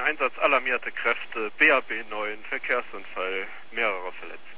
Einsatz alarmierte Kräfte, BAB 9, Verkehrsunfall, mehrere verletzt.